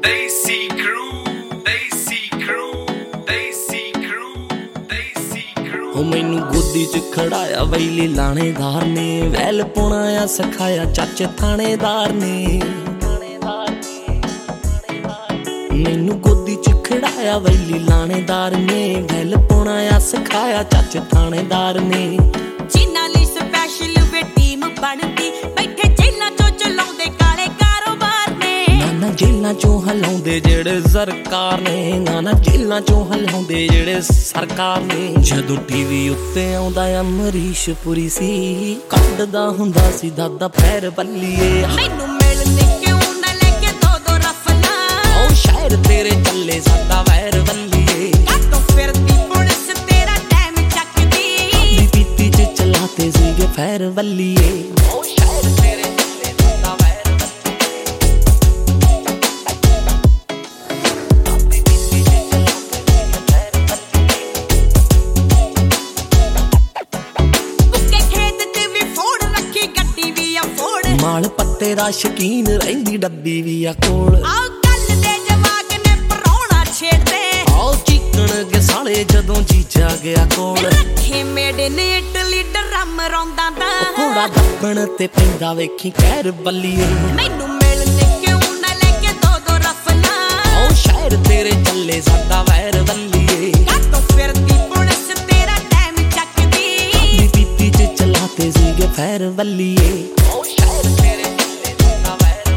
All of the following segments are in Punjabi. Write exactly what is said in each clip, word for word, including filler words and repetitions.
Desi Crew, Desi Crew, Desi Crew, Desi Crew। ਹੋ ਮੈਨੂੰ ਗੋਦੀ ਚ ਖੜਾਇਆ ਵੈਲੀ ਲਾਣੇਦਾਰ ਨੇ, ਵੈਲ ਪਾਉਣਾ ਆ ਸਿਖਾਇਆ ਚਾਚੇ ਥਾਣੇਦਾਰ ਨੇ। ਮੈਨੂੰ ਗੋਦੀ ਚ ਖੜਾਇਆ ਵੈਲੀ ਲਾਣੇਦਾਰ ਨੇ, ਵੈਲ ਪਾਉਣਾ ਆ ਸਿਖਾਇਆ ਚਾਚੇ ਥਾਣੇਦਾਰ ਨੇ। ਜਿਨ੍ਹਾਂ ਲਈ ਸਪੈਸ਼ਲ ਵੇ ਟੀਮ ਬਣਦੀ, ਬੈਠੇ ਜੇਲਾਂ ਚੋਂ ਚਲਾਉਂਦੇ ਕਾਲੇ ਕਾਰੋਬਾਰ ਨੇ। ਨਾ ਜੇਲਾਂ ਚੋਂ ਹਲਾਉਂਦੇ ਜਿਹੜੇ ਸਰਕਾਰ ਨੇ, ਨਾ ਜੇਲਾਂ ਚੋਂ ਹਲਾਉਂਦੇ ਜਿਹੜੇ ਸਰਕਾਰ ਨੇ। ਜਦੋਂ ਟੀਵੀ ਉੱਤੇ ਆਉਂਦਾ ਅਮਰੀਸ਼ ਪੁਰੀ ਸੀ, ਕੱਢਦਾ ਹੁੰਦਾ ਸੀ ਦਾਦਾ ਪੈਰ ਬੱਲੀਏ। ਮੈਨੂੰ ਮਿਲਣੇ ਕਿਉਂ ਨਾ ਲੈ ਕੇ ਦੋ ਦੋ ਰਫਲਾਂ, ਉਹ ਸ਼ਾਇਰ ਤੇਰੇ ਚੱਲੇ ਸਾਡਾ ਵੈਰ ਬੱਲੀਏ। ਕਾਤੋਂ ਫਿਰਦੀ ਪੁਲਿਸ ਤੇਰਾ ਟਾਈਮ ਚੱਕਦੀ, ਆਪਣੀ ਪੀਤੀ ਚ ਚਲਾਤੇ ਸੀਗੇ ਫੈਰ ਬੱਲੀਏ। ਉਹ ਸ਼ਾਇਰ ਤੇਰੇ ਚੱਲੇ ਸਾਡਾ ਵੈਰ ਮਾਲ ਪੱਤੇ ਦਾ ਸ਼ਕੀਨ ਰਹਿੰਦੀ ਡੱਬੀ ਵੀ ਆ ਕੋਲ। ਆਹ ਗੱਲ ਦੇ ਜਵਾਕ ਨੇ ਪਰੌਣਾ ਛੇੜਦੇ, ਆਓ ਚੀਕਣ ਕੇ ਸਾਲੇ ਜਦੋਂ ਜੀਜਾ ਗਿਆ ਕੋਲ। ਰੱਖੇ ਮੇੜੇ ਨੇ ਇਟਲੀ ਡਰਮ ਰੌਂਦਾ ਦਾ, ਘੋੜਾ ਦੱਬਣ ਤੇ ਪੈਂਦਾ ਵੇਖੀ ਕਹਿਰ ਬੱਲੀਏ। ਮੈਨੂੰ ਮਿਲਣੇ ਕਿਉਂ ਨਾ ਲੈ ਕੇ ਦੋ ਦੋ ਰਫਲਾਂ, ਉਹ ਸ਼ਾਇਰ ਤੇਰੇ ਚੱਲੇ ਸਾਡਾ ਵੈਰ ਬੱਲੀਏ। ਕਾਤੋਂ ਫਿਰਦੀ ਪੁਲਿਸ ਤੇਰਾ ਟਾਈਮ ਚੱਕਦੀ, ਆਪਣੀ ਪੀਤੀ ਚ ਚਲਾਤੇ ਸੀਗੇ ਫੈਰ ਬੱਲੀਏ। ਉਹ ਸ਼ਾਇਰ ਤੇਰੇ ਚੱਲੇ ਸਾਡਾ ਵੈਰ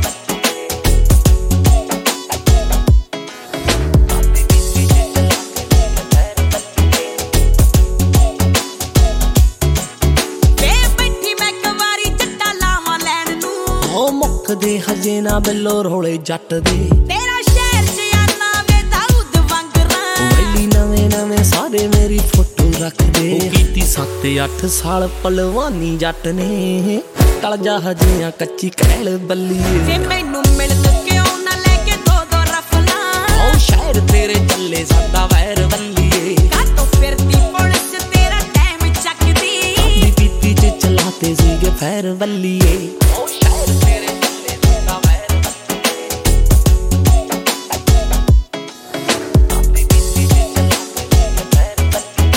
ਮੁੱਕਦੇ ਹਜੇ ਨਾ ਬਿੱਲੋ ਰੋਲੇ ਜੱਟ ਦੇ। ਤੇਰਾ ਸ਼ਹਿਰ ਜਿਆਨਾ ਵੇ ਦਾਊਦ ਵਾਂਗਰਾਂ, ਵੈਲੀ ਨਵੇਂ ਨਵੇਂ ਸਾਰੇ ਮੇਰੀ ਫੋਟੋ ਰੱਖਦੇ। ਉਹ ਕੀਤੀ ਸੱਤ ਅੱਠ ਸਾਲ ਪਲਵਾਨੀ ਜੱਟ ਨੇ, ਟਲ ਜਾ ਹਜੇ ਕੱਚੀ ਕਹਿਲ ਬੱਲੀਏ। ਤੇ ਮੈਨੂੰ ਮਿਲਣ ਕਿਉਂ ਨਾ ਲੈ ਕੇ ਦੋ ਦੋ ਰਫਲਾਂ, ਉਹ ਸ਼ਾਇਰ ਤੇਰੇ ਚੱਲੇ ਸਾਡਾ ਵੈਰ ਬੱਲੀਏ। ਕਾਤੋਂ ਫਿਰਦੀ ਪੁਲਿਸ ਤੇਰਾ ਟਾਈਮ ਚੱਕਦੀ, ਆਪਣੀ ਪੀਤੀ ਚ ਚਲਾਤੇ ਸੀਗੇ ਫੈਰ ਬੱਲੀਏ। ਉਹ ਸ਼ਾਇਰ ਤੇਰੇ ਚੱਲੇ ਸਾਡਾ ਵੈਰ ਆਪਣੀ ਪੀਤੀ ਚ ਚਲਾਤੇ ਫੈਰ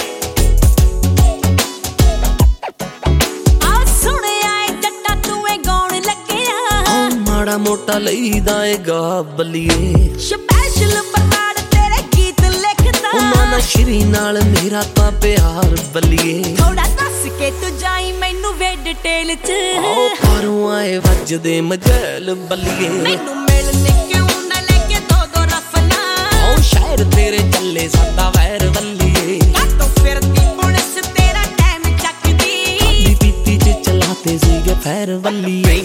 ਬੱਲੀਏ। ਆ ਸੁਣਿਆ ਏ ਜੱਟਾ ਤੂੰ ਏ ਗਾਉਣ ਲੱਗਿਆ, ਉਹ ਮਾੜਾ ਮੋਟਾ ਲਈਦਾ ਏ ਗਾ ਬੱਲੀਏ। ਸਪੈਸ਼ਲ ਬਰਨਾੜ ਤੇਰੇ ਗੀਤ ਲਿਖਦਾ, ਉਹਨਾਂ ਨਾਲ ਸ਼੍ਰੀ ਨਾਲ ਮੇਰਾ ਤਾਂ ਪਿਆਰ ਬੱਲੀਏ। ਥੋੜਾ ਦੱਸ ਕੇ ਤੂੰ ਜਾਈ ਮੈਨੂੰ ਵੇ ਡਿਟੇਲ ਚ, ਉਹ ਪਾਰੋਂ ਆਏ ਵੱਜਦੇ ਮਜੈਲ ਬੱਲੀਏ। ਮੈਨੂੰ ਮਿਲਣੇ ਕਿਉਂ ਨਾ ਲੈ ਕੇ ਦੋ ਦੋ ਰਫਲਾਂ, ਉਹ ਸ਼ਾਇਰ ਤੇਰੇ ਚੱਲੇ ਸਾਡਾ ਵੈਰ ਬੱਲੀਏ। ਕਾਤੋਂ ਫਿਰਦੀ ਪੁਲਿਸ ਤੇਰਾ ਟਾਈਮ ਚੱਕਦੀ, ਆਪਣੀ ਪੀਤੀ ਚ ਚਲਾਤੇ ਸੀਗੇ ਫੈਰ ਬੱਲੀਏ।